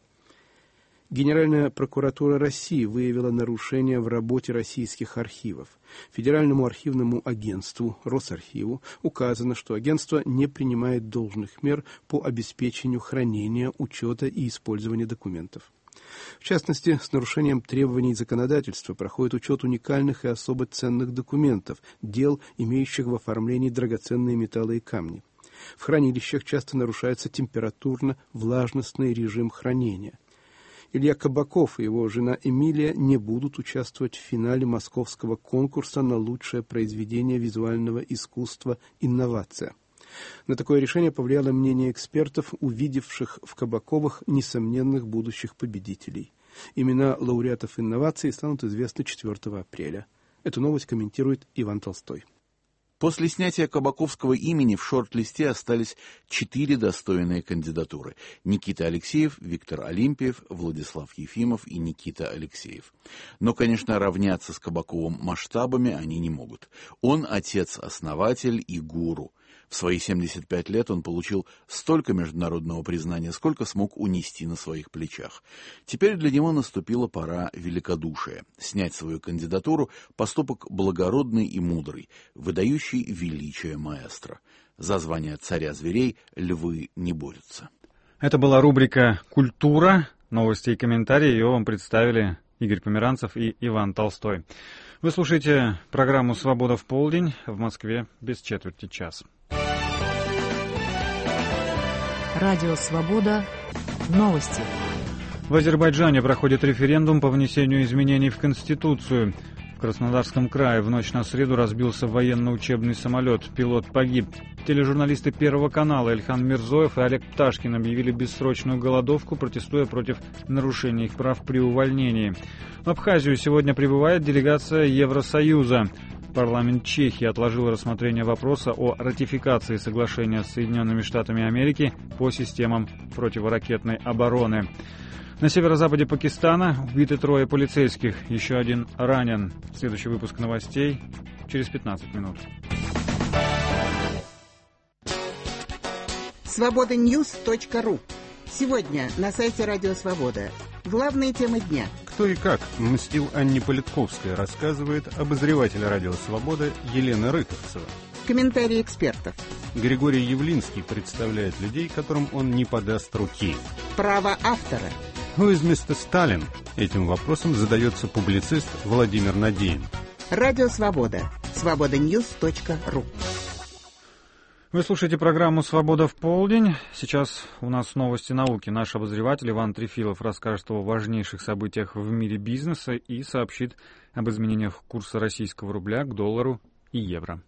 Генеральная прокуратура России выявила нарушения в работе российских архивов. Федеральному архивному агентству Росархиву указано, что агентство не принимает должных мер по обеспечению хранения, учета и использования документов. В частности, с нарушением требований законодательства проходит учет уникальных и особо ценных документов, дел, имеющих в оформлении драгоценные металлы и камни. В хранилищах часто нарушается температурно-влажностный режим хранения. Илья Кабаков и его жена Эмилия не будут участвовать в финале московского конкурса на лучшее произведение визуального искусства «Инновация». На такое решение повлияло мнение экспертов, увидевших в Кабаковых несомненных будущих победителей. Имена лауреатов инноваций станут известны четвёртого апреля. Эту новость комментирует Иван Толстой. После снятия кабаковского имени в шорт-листе остались четыре достойные кандидатуры. Никита Алексеев, Виктор Олимпиев, Владислав Ефимов и Никита Алексеев. Но, конечно, равняться с Кабаковым масштабами они не могут. Он отец-основатель и гуру. В свои семьдесят пять лет он получил столько международного признания, сколько смог унести на своих плечах. Теперь для него наступила пора великодушия. Снять свою кандидатуру – поступок благородный и мудрый, выдающий величие маэстро. За звание царя зверей львы не борются. Это была рубрика «Культура». Новости и комментарии. Ее вам представили Игорь Померанцев и Иван Толстой. Вы слушаете программу «Свобода в полдень». В Москве без четверти час. Радио «Свобода». Новости. В Азербайджане проходит референдум по внесению изменений в Конституцию. В Краснодарском крае в ночь на среду разбился военно-учебный самолет. Пилот погиб. Тележурналисты Первого канала Эльхан Мирзоев и Олег Пташкин объявили бессрочную голодовку, протестуя против нарушения их прав при увольнении. В Абхазию сегодня прибывает делегация Евросоюза. Парламент Чехии отложил рассмотрение вопроса о ратификации соглашения с Соединенными Штатами Америки по системам противоракетной обороны. На северо-западе Пакистана убиты трое полицейских, еще один ранен. Следующий выпуск новостей через пятнадцать минут. свобода ньюс точка ру. Сегодня на сайте Радио Свобода. Главные темы дня. Кто и как мстил Анне Политковской, рассказывает обозреватель Радио Свобода Елена Рыковцева. Комментарии экспертов. Григорий Явлинский представляет людей, которым он не подаст руки. Право автора. Who is мистер Сталин? Этим вопросом задается публицист Владимир Надеин. Радио Свобода. свобода ньюс точка ру. Вы слушаете программу «Свобода в полдень». Сейчас у нас новости науки. Наш обозреватель Иван Трефилов расскажет о важнейших событиях в мире бизнеса и сообщит об изменениях курса российского рубля к доллару и евро.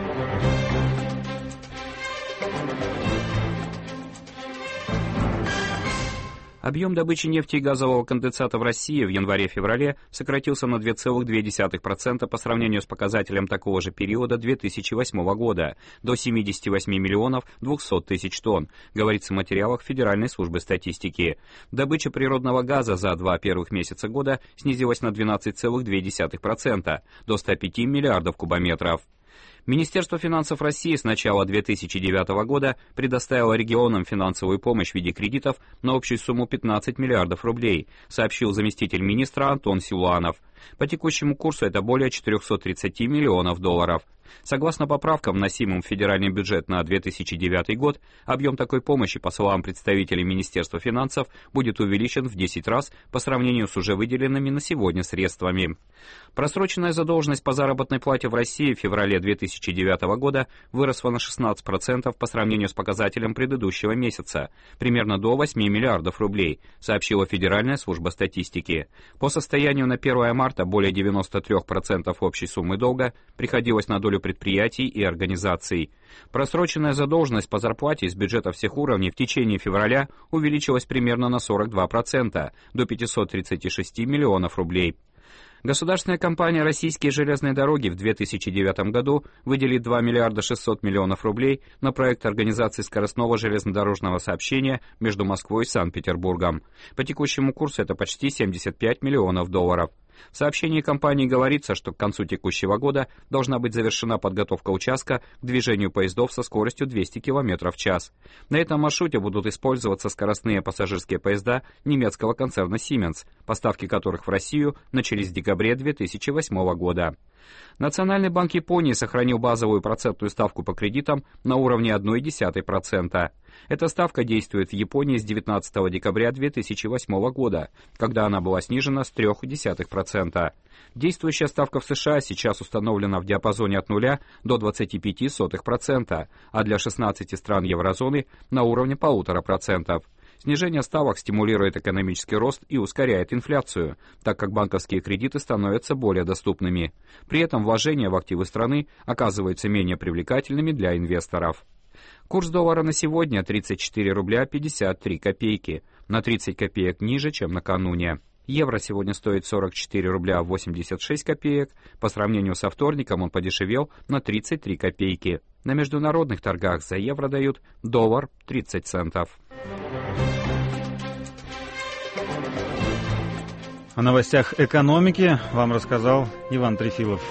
Объем добычи нефти и газового конденсата в России в январе-феврале сократился на два целых две десятых процента по сравнению с показателем такого же периода две тысячи восьмого года, до семьдесят восемь миллионов двести тысяч тонн, говорится в материалах Федеральной службы статистики. Добыча природного газа за два первых месяца года снизилась на двенадцать целых две десятых процента, до ста пяти миллиардов кубометров. Министерство финансов России с начала две тысячи девятого года предоставило регионам финансовую помощь в виде кредитов на общую сумму пятнадцать миллиардов рублей, сообщил заместитель министра Антон Силуанов. По текущему курсу это более четыреста тридцать миллионов долларов. Согласно поправкам, вносимым в федеральный бюджет на две тысячи девятый год, объем такой помощи, по словам представителей Министерства финансов, будет увеличен в десять раз по сравнению с уже выделенными на сегодня средствами. Просроченная задолженность по заработной плате в России в феврале две тысячи девятого года выросла на шестнадцать процентов по сравнению с показателем предыдущего месяца, примерно до восьми миллиардов рублей, сообщила Федеральная служба статистики. По состоянию на первое марта более девяноста трёх процентов общей суммы долга приходилось на долю предприятий и организаций. Просроченная задолженность по зарплате из бюджета всех уровней в течение февраля увеличилась примерно на сорок два процента, до пятисот тридцати шести миллионов рублей. Государственная компания «Российские железные дороги» в две тысячи девятом году выделит два миллиарда шестьсот миллионов рублей на проект организации скоростного железнодорожного сообщения между Москвой и Санкт-Петербургом. По текущему курсу это почти семьдесят пять миллионов долларов. В сообщении компании говорится, что к концу текущего года должна быть завершена подготовка участка к движению поездов со скоростью двести километров в час. На этом маршруте будут использоваться скоростные пассажирские поезда немецкого концерна Siemens, поставки которых в Россию начались в декабре две тысячи восьмого года. Национальный банк Японии сохранил базовую процентную ставку по кредитам на уровне одна целая одна десятая процента. Эта ставка действует в Японии с девятнадцатого декабря две тысячи восьмого года, когда она была снижена с трёх целых одна десятая процента. Действующая ставка в США сейчас установлена в диапазоне от нуля до двадцати пяти сотых процента, а для шестнадцати стран еврозоны на уровне полутора процентов. Снижение ставок стимулирует экономический рост и ускоряет инфляцию, так как банковские кредиты становятся более доступными. При этом вложения в активы страны оказываются менее привлекательными для инвесторов. Курс доллара на сегодня тридцать четыре рубля пятьдесят три копейки, на тридцать копеек ниже, чем накануне. Евро сегодня стоит сорок четыре рубля восемьдесят шесть копеек, по сравнению со вторником он подешевел на тридцать три копейки. На международных торгах за евро дают доллар тридцать центов. О новостях экономики вам рассказал Иван Трефилов.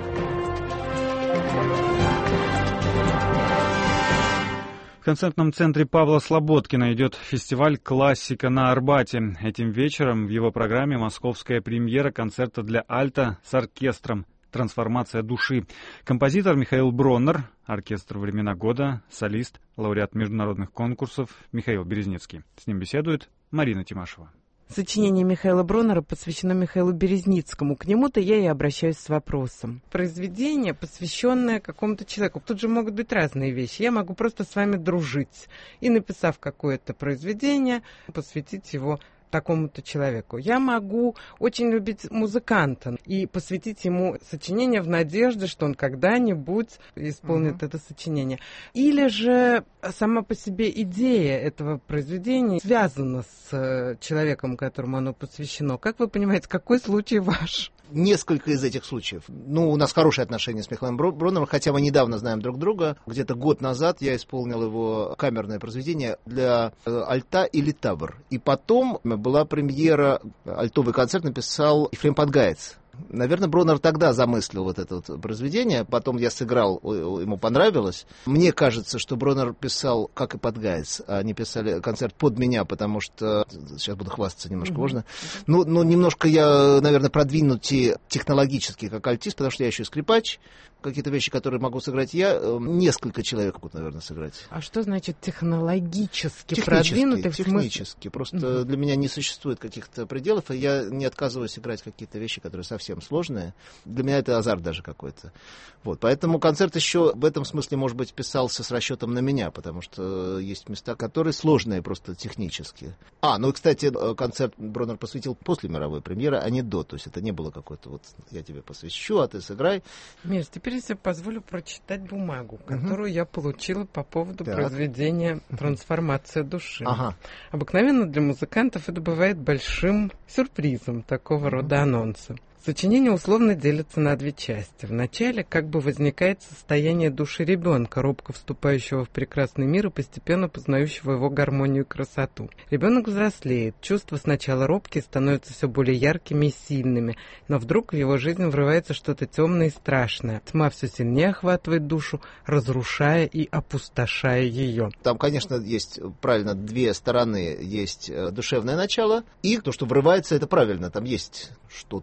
В концертном центре Павла Слободкина идет фестиваль «Классика на Арбате». Этим вечером в его программе московская премьера концерта для альта с оркестром «Трансформация души». Композитор Михаил Броннер, оркестр «Времена года», солист, лауреат международных конкурсов Михаил Березнецкий. С ним беседует Марина Тимашева. Сочинение Михаила Броннера посвящено Михаилу Березницкому. К нему-то я и обращаюсь с вопросом. Произведение, посвященное какому-то человеку. Тут же могут быть разные вещи. Я могу просто с вами дружить и, написав какое-то произведение, посвятить его такому-то человеку. Я могу очень любить музыканта и посвятить ему сочинение в надежде, что он когда-нибудь исполнит uh-huh. это сочинение. Или же сама по себе идея этого произведения связана с человеком, которому оно посвящено. Как вы понимаете, какой случай ваш? Несколько из этих случаев. Ну, у нас хорошие отношения с Михаилом Броннером, хотя мы недавно знаем друг друга. Где-то год назад я исполнил его камерное произведение для альта и литавр. И потом была премьера, альтовый концерт написал Ефрем Подгаец. Наверное, Броннер тогда замыслил вот это вот произведение, потом я сыграл, ему понравилось. Мне кажется, что Броннер писал, как и Подгаец, они писали концерт под меня, потому что, сейчас буду хвастаться немножко, mm-hmm. можно? Ну, ну, немножко я, наверное, продвинутый технологически, как альтист, потому что я еще и скрипач. Какие-то вещи, которые могу сыграть я, несколько человек могут, наверное, сыграть. А что значит технологически, технически продвинутый? Технически. Просто mm-hmm. для меня не существует каких-то пределов, и я не отказываюсь играть какие-то вещи, которые совсем сложные. Для меня это азарт даже какой-то. Вот. Поэтому концерт еще в этом смысле, может быть, писался с расчетом на меня, потому что есть места, которые сложные просто технически. А, ну и, кстати, концерт Броннер посвятил после мировой премьеры, а не до. То есть это не было какой-то вот я тебе посвящу, а ты сыграй. Миш, теперь я себе позволю прочитать бумагу, которую uh-huh. я получила по поводу так. произведения «Трансформация души». Ага. Обыкновенно для музыкантов это бывает большим сюрпризом такого uh-huh. рода анонса. Сочинение условно делится на две части. Вначале как бы возникает состояние души ребенка, робко вступающего в прекрасный мир и постепенно познающего его гармонию и красоту. Ребенок взрослеет, чувства сначала робкие становятся все более яркими и сильными, но вдруг в его жизнь врывается что-то темное и страшное. Тьма все сильнее охватывает душу, разрушая и опустошая ее. Там, конечно, есть правильно две стороны. Есть душевное начало и то, что врывается, это правильно. Там есть что-то такое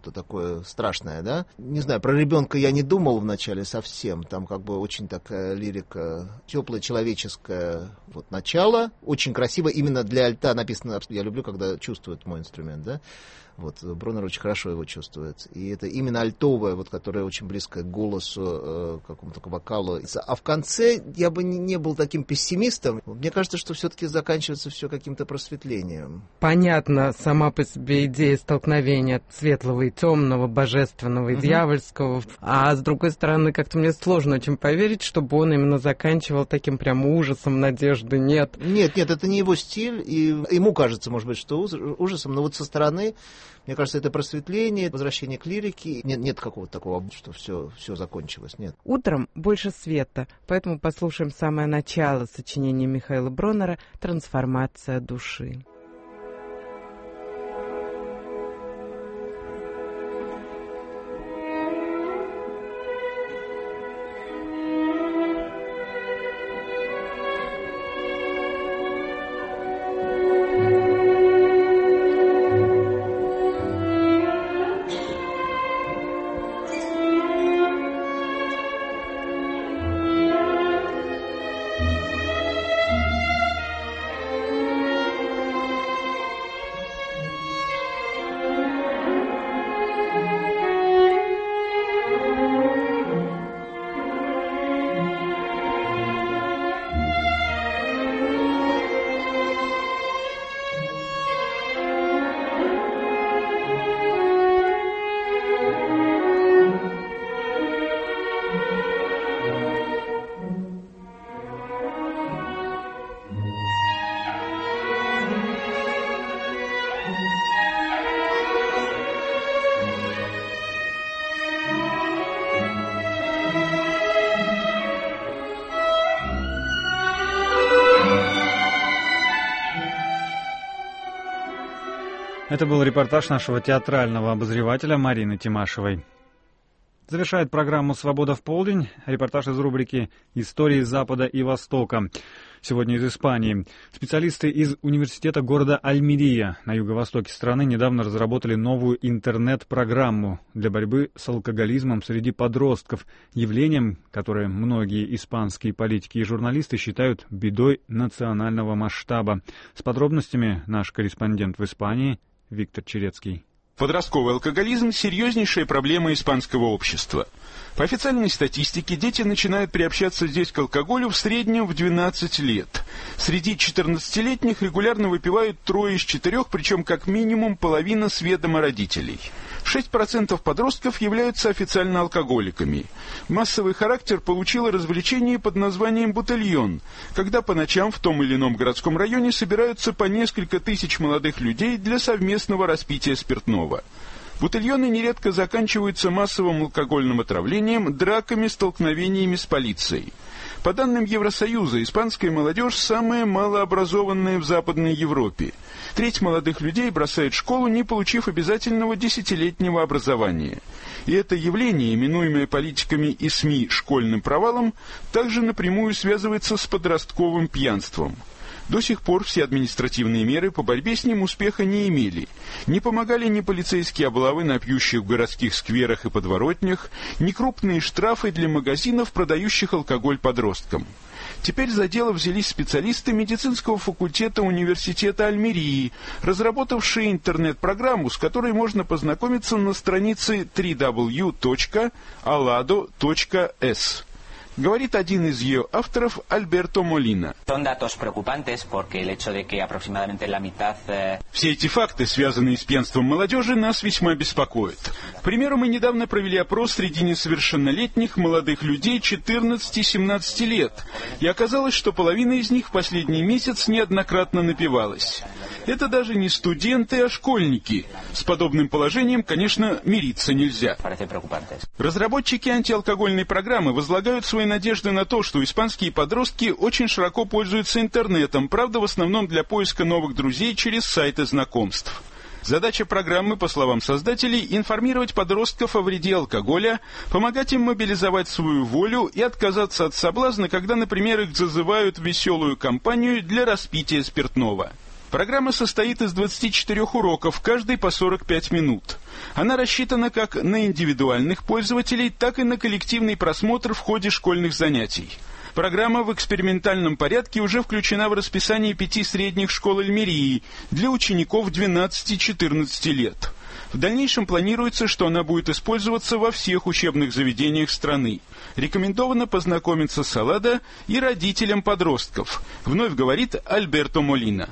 такое страшное, да. Не знаю, про ребенка я не думал вначале совсем. Там как бы очень такая лирика, теплая, человеческая вот начало. Очень красиво. Именно для альта написано. Я люблю, когда чувствует мой инструмент, да. Вот, Брунер очень хорошо его чувствует. И это именно альтовое, вот, которое очень близко к голосу, э, какому-то к вокалу. А в конце я бы не, не был таким пессимистом. Мне кажется, что все-таки заканчивается все каким-то просветлением. Понятно, сама по себе идея столкновения светлого и темного, божественного и uh-huh. дьявольского. А с другой стороны, как-то мне сложно очень поверить, чтобы он именно заканчивал таким прям ужасом, надежды нет. Нет, нет, это не его стиль. И ему кажется, может быть, что ужасом, но вот со стороны... Мне кажется, это просветление, возвращение к лирике. Нет, нет какого-то такого, что все, все закончилось. Нет. Утром больше света, поэтому послушаем самое начало сочинения Михаила Броннера «Трансформация души». Это был репортаж нашего театрального обозревателя Марины Тимашевой. Завершает программу «Свобода в полдень» репортаж из рубрики «Истории Запада и Востока». Сегодня из Испании. Специалисты из университета города Альмерия на юго-востоке страны недавно разработали новую интернет-программу для борьбы с алкоголизмом среди подростков, явлением, которое многие испанские политики и журналисты считают бедой национального масштаба. С подробностями наш корреспондент в Испании Виктор Черецкий. Подростковый алкоголизм – серьезнейшая проблема испанского общества. По официальной статистике, дети начинают приобщаться здесь к алкоголю в среднем в двенадцать лет. Среди четырнадцатилетних регулярно выпивают трое из четырех, причем как минимум половина с ведома родителей. шесть процентов подростков являются официально алкоголиками. Массовый характер получило развлечение под названием «ботильон», когда по ночам в том или ином городском районе собираются по несколько тысяч молодых людей для совместного распития спиртного. Ботильоны нередко заканчиваются массовым алкогольным отравлением, драками, столкновениями с полицией. По данным Евросоюза, испанская молодежь самая малообразованная в Западной Европе. Треть молодых людей бросает школу, не получив обязательного десятилетнего образования. И это явление, именуемое политиками и СМИ школьным провалом, также напрямую связывается с подростковым пьянством. До сих пор все административные меры по борьбе с ним успеха не имели. Не помогали ни полицейские облавы на пьющих в городских скверах и подворотнях, ни крупные штрафы для магазинов, продающих алкоголь подросткам. Теперь за дело взялись специалисты медицинского факультета университета Альмерии, разработавшие интернет-программу, с которой можно познакомиться на странице дабл ю дабл ю дабл ю точка аладо точка эс. Говорит один из ее авторов Альберто Молина. Все эти факты, связанные с пьянством молодежи, нас весьма беспокоят. К примеру, мы недавно провели опрос среди несовершеннолетних молодых людей четырнадцати-семнадцати лет, и оказалось, что половина из них в последний месяц неоднократно напивалась. Это даже не студенты, а школьники. С подобным положением, конечно, мириться нельзя. Разработчики антиалкогольной программы возлагают свои надежды на то, что испанские подростки очень широко пользуются интернетом, правда, в основном для поиска новых друзей через сайты знакомств. Задача программы, по словам создателей, информировать подростков о вреде алкоголя, помогать им мобилизовать свою волю и отказаться от соблазна, когда, например, их зазывают в веселую компанию для распития спиртного. Программа состоит из двадцати четырёх уроков, каждый по сорок пять минут. Она рассчитана как на индивидуальных пользователей, так и на коллективный просмотр в ходе школьных занятий. Программа в экспериментальном порядке уже включена в расписание пяти средних школ Эльмерии для учеников двенадцати-четырнадцати лет. В дальнейшем планируется, что она будет использоваться во всех учебных заведениях страны. Рекомендовано познакомиться с Алладо и родителям подростков, вновь говорит Альберто Молина.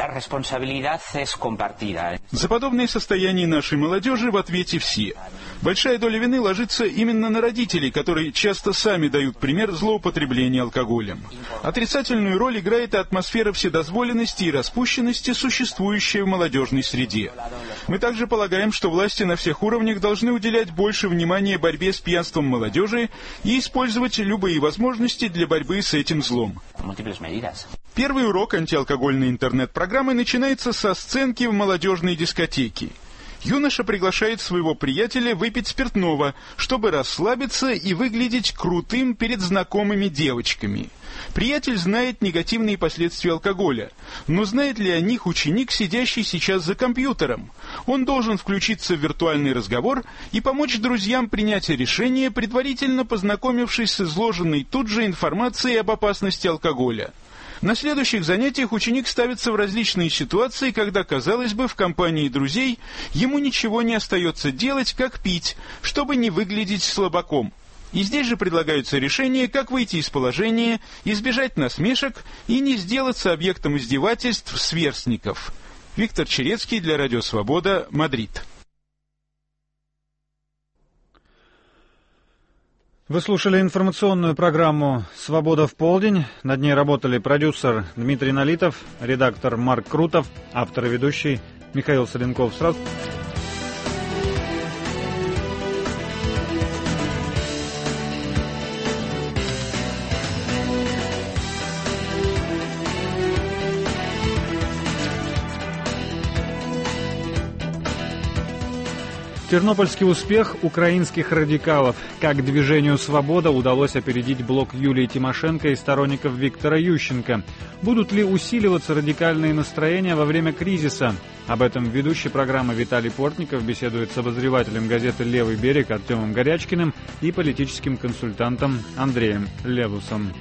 За подобное состояние нашей молодежи в ответе все. Большая доля вины ложится именно на родителей, которые часто сами дают пример злоупотребления алкоголем. Отрицательную роль играет и атмосфера вседозволенности и распущенности, существующая в молодежной среде. Мы также полагаем, что власти на всех уровнях должны уделять больше внимания борьбе с пьянством молодежи и использовать любые возможности для борьбы с этим злом. Первый урок антиалкогольной интернет-программы начинается со сценки в молодежной дискотеке. Юноша приглашает своего приятеля выпить спиртного, чтобы расслабиться и выглядеть крутым перед знакомыми девочками. Приятель знает негативные последствия алкоголя, но знает ли о них ученик, сидящий сейчас за компьютером? Он должен включиться в виртуальный разговор и помочь друзьям принять решение, предварительно познакомившись с изложенной тут же информацией об опасности алкоголя. На следующих занятиях ученик ставится в различные ситуации, когда, казалось бы, в компании друзей ему ничего не остается делать, как пить, чтобы не выглядеть слабаком. И здесь же предлагаются решения, как выйти из положения, избежать насмешек и не сделаться объектом издевательств сверстников. Виктор Черецкий для Радио Свобода, Мадрид. Вы слушали информационную программу «Свобода в полдень». Над ней работали продюсер Дмитрий Налитов, редактор Марк Крутов, автор и ведущий Михаил Соленков. Сразу... Тернопольский успех украинских радикалов. Как движению «Свобода» удалось опередить блок Юлии Тимошенко и сторонников Виктора Ющенко. Будут ли усиливаться радикальные настроения во время кризиса? Об этом ведущий программы Виталий Портников беседует с обозревателем газеты «Левый берег» Артемом Горячкиным и политическим консультантом Андреем Левусом.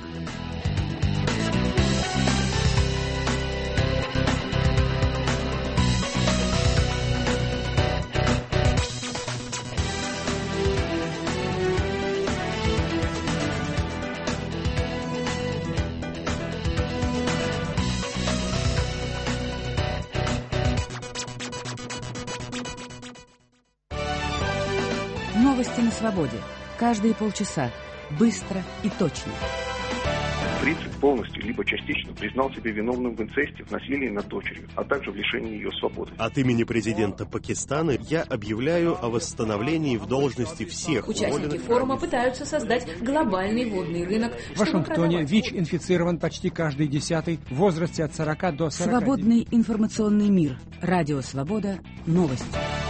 Новости на свободе. Каждые полчаса. Быстро и точно. Принцип полностью либо частично признал себя виновным в инцесте, в насилии над дочерью, а также в лишении ее свободы. От имени президента Пакистана я объявляю о восстановлении в должности всех Участники форума пытаются создать глобальный водный рынок. В Вашингтоне ВИЧ инфицирован почти каждый десятый в возрасте от сорока до сорока. Свободный информационный мир. Радио Свобода. Новости.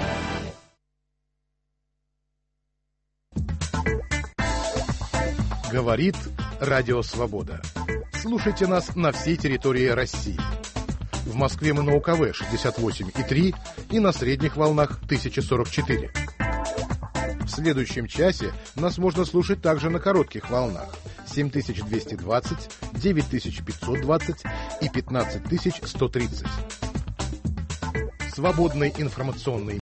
Говорит Радио Свобода. Слушайте нас на всей территории России. В Москве мы на УКВ шестьдесят восемь и три и на средних волнах тысяча сорок четыре. В следующем часе нас можно слушать также на коротких волнах семь тысяч двести двадцать, девять тысяч пятьсот двадцать и пятнадцать тысяч сто тридцать. Свободный информационный